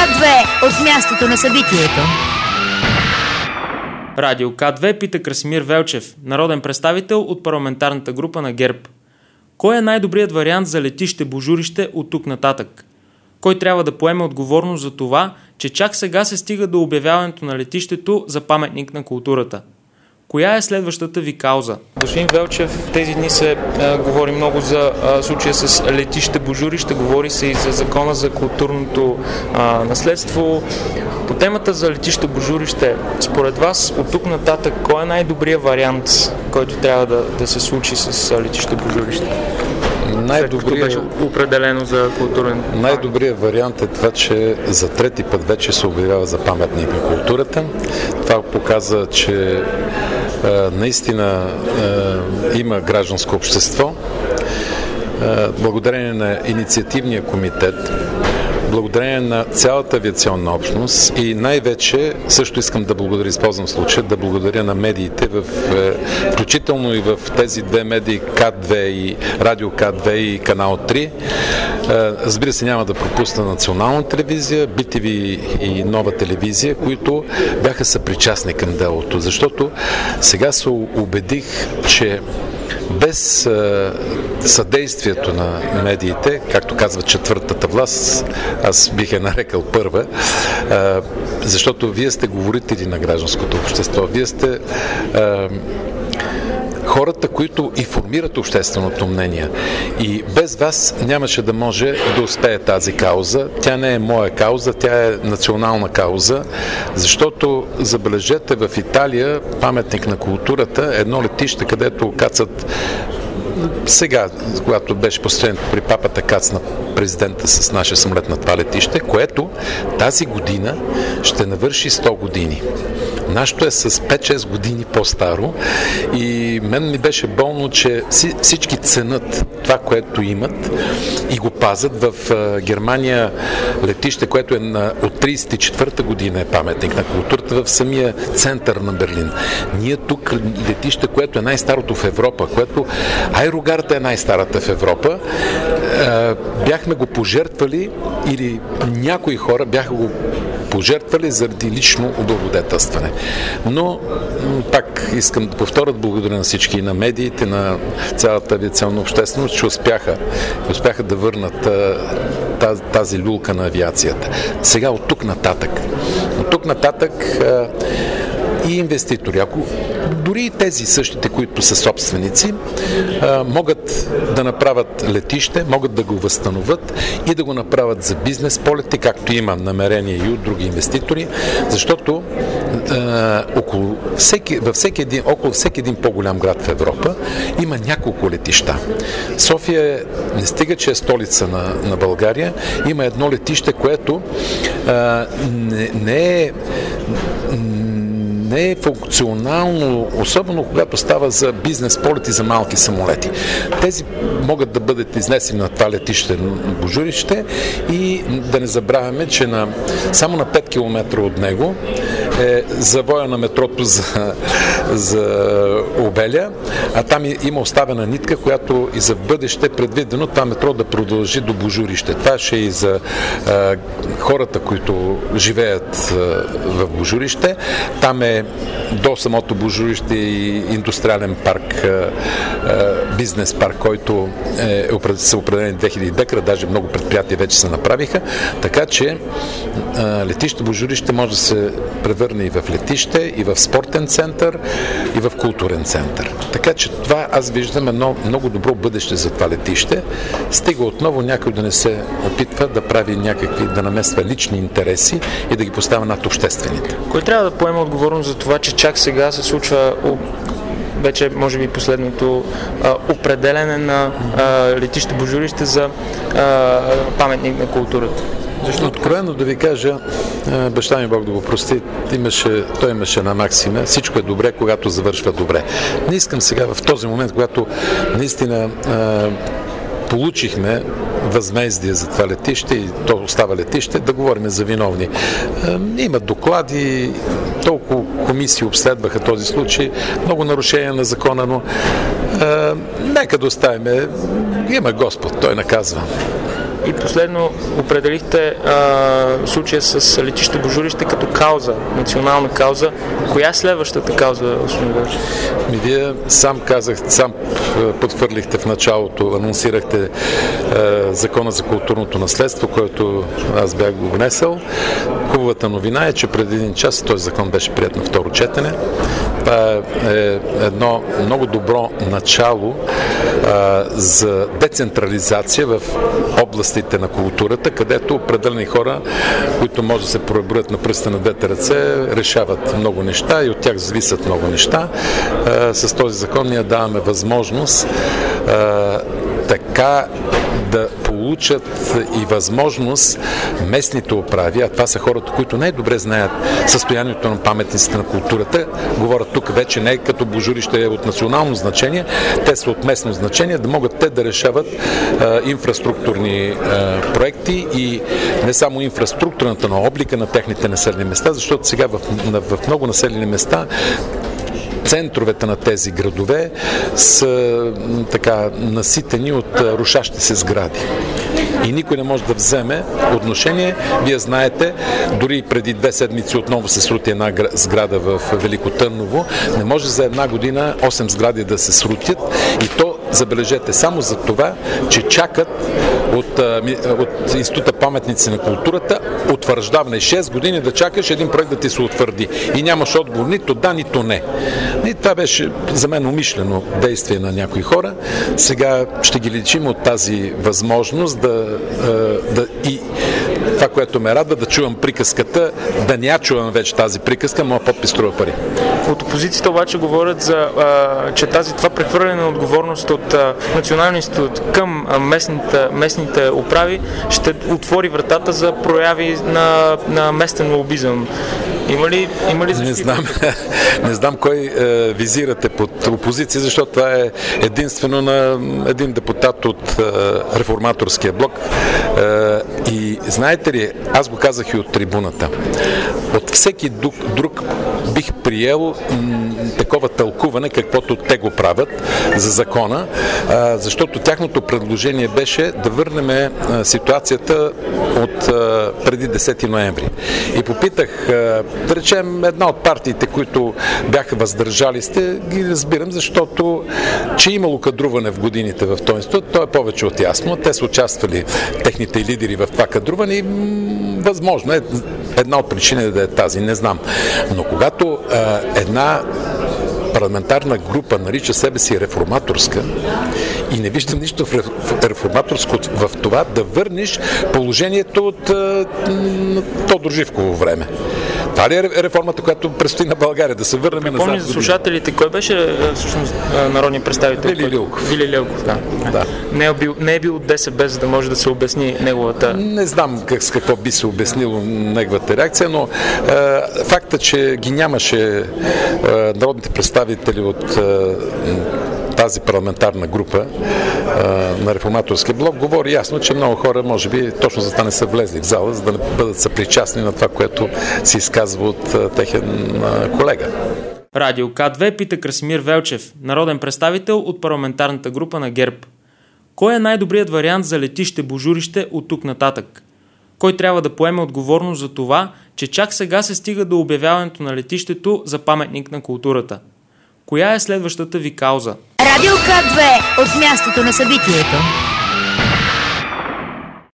К2 от мястото на събитието. Радио К2 пита Красимир Велчев, народен представител от парламентарната група на ГЕРБ. Кой е най-добрият вариант за летище Божурище от тук нататък? Кой трябва да поеме отговорност за това, че чак сега се стига до обявяването на летището за паметник на културата? Коя е следващата ви кауза? Господин Велчев, тези дни се говори много за случая с летище Божурище, говори се и за закона за културното наследство. По темата за летище Божурище, според вас от тук нататък, кой е най-добрият вариант, който трябва да се случи с летище Божурище? Беше определено за културен. Най-добрият вариант е това, че за трети път вече се обявява за паметник на културата. Това показва, че наистина има гражданско общество. Благодарение на инициативния комитет, благодарение на цялата авиационна общност и най-вече също искам да благодаря, използвам случая, да благодаря на медиите, включително и в тези две медии К2 и Радио К2 и Канал 3. Разбира се, няма да пропусна Национална телевизия, BTV и Нова телевизия, които бяха съпричастни към делото, защото сега се убедих, че без съдействието на медиите, както казва четвъртата власт, аз бих я нарекал първа, защото вие сте говорители на гражданското общество, вие сте хората, които информират общественото мнение. И без вас нямаше да може да успее тази кауза. Тя не е моя кауза, тя е национална кауза, защото, забележете, в Италия паметник на културата е едно летище, където кацат сега, когато беше построен при папата, кацна президента с нашия самолет на това летище, което тази година ще навърши 100 години. Нашето е с 5-6 години по-старо и мен ми беше болно, че всички ценят това, което имат и го пазят. В Германия летище, което е от 34-та година е паметник на културата в самия център на Берлин. Ние тук летище, което е най-старото в Европа, което Аерогарата е най-старата в Европа, бяхме го пожертвали или някои хора бяха го пожертвали заради лично облагодетелстване. Но пак искам да повторя, благодаря на всички, и на медиите, на цялата авиационна общественост, че успяха да върнат тази люлка на авиацията. Сега от тук нататък и инвеститори, дори и тези същите, които са собственици, могат да направят летище, могат да го възстановят и да го направят за бизнес полети, както има намерение и от други инвеститори, защото около всеки един по-голям град в Европа има няколко летища. София не стига, че е столица на България, има едно летище, което не е функционално, особено когато става за бизнес полети за малки самолети. Тези могат да бъдат изнесени на това летище на Божурище и да не забравяме, че само на 5 км от него е завоя на метрото за Обеля, а там има оставена нитка, която и за бъдеще е предвидено това метро да продължи до Божурище. Това ще и за хората, които живеят в Божурище. Там е до самото Божурище и индустриален парк, бизнес парк, който са определени 2000 декара, даже много предприятия вече се направиха, така че летище Божурище може да се превърне и в летище, и в спортен център, и в културен център. Така че това аз виждам едно много добро бъдеще за това летище. Стига отново някой да не се опитва да прави да намества лични интереси и да ги поставя над обществените. Кой трябва да поема отговорност за това, че чак сега се случва вече, може би, последното определене на летище Божурище за паметник на културата? Защото откровено да ви кажа, баща ми, Бог да го прости, той имаше една максима: всичко е добре, когато завършва добре. Не искам сега, в този момент, когато наистина получихме възмездие за това летище и то остава летище, да говорим за виновни. Има доклади, толкова комисии обследваха този случай, много нарушения на закона, но нека да оставим. Има Господ, той наказва. и последно определихте случая с летище Божурище като кауза, национална кауза. Коя е следващата кауза, господин Велчев? Вие сам потвърлихте в началото, анонсирахте Закона за културното наследство, който аз бях го внесъл. Хубавата новина е, че преди един час този закон беше приет на второ четене. Това е едно много добро начало за децентрализация в областите на културата, където определени хора, които може да се преброят на пръста на двете ръце, решават много неща и от тях зависят много неща. С този закон ние даваме възможност така да получат и възможност местните управи, а това са хората, които най-добре знаят състоянието на паметниците на културата, говорят тук вече не като Божурище е от национално значение, те са от местно значение, да могат те да решават инфраструктурни проекти и не само инфраструктурната, но облика на техните населени места, защото сега в много населени места центровете на тези градове са така наситени от рушащи се сгради. И никой не може да вземе отношение. Вие знаете, дори преди 2 седмици отново се срути една сграда в Велико Търново. Не може за една година 8 сгради да се срутят и то, забележете, само за това, че чакат от Института паметници на културата утвърждаване. 6 години да чакаш един проект да ти се утвърди. И нямаш отговор нито да, нито не. И това беше за мен умишлено действие на някои хора. Сега ще ги лечим от тази възможност и това, което ме радва, да чувам приказката, да не я чувам вече тази приказка, моя подпис струва пари. От опозицията обаче говорят че това прехвърляне на отговорност от Националния институт към местните управи ще отвори вратата за прояви на местен лобизъм. Има ли Не знам кой визирате под опозиция, защото това е единствено на един депутат от реформаторския блок. И знаете ли, аз го казах и от трибуната. От всеки друг бих приел такова тълкуване, каквото те го правят за закона, защото тяхното предложение беше да върнем ситуацията от преди 10 ноември. И попитах, да речем, една от партиите, които бяха въздържали сте, ги разбирам, защото че имало кадруване в годините в този институт, то е повече от ясно. Те са участвали, техните лидери, в това кадруване и възможно е една от причините да е тази, не знам. Но когато една парламентарна група нарича себе си реформаторска и не виждам нищо реформаторско в това да върнеш положението от Тодор Живково време. Това ли е реформата, която предстои на България? Да се върнем назад. Помни за слушателите, кой беше всъщност народният представител? Вили Лилков. Вили Лилков, да. Не е бил от ДСБ, за да може да се обясни неговата... Не знам с какво би се обяснило неговата реакция, но факта, че ги нямаше народните представители от тази парламентарна група на реформаторския блок, говори ясно, че много хора, може би, точно за това не са влезли в зала, за да не бъдат съпричастни на това, което се изказва от техен колега. Радио К2 пита Красимир Велчев, народен представител от парламентарната група на ГЕРБ. Кой е най-добрият вариант за летище Божурище от тук нататък? Кой трябва да поеме отговорност за това, че чак сега се стига до обявяването на летището за паметник на културата? Коя е следващата ви кауза? Радио К2 от мястото на събитието.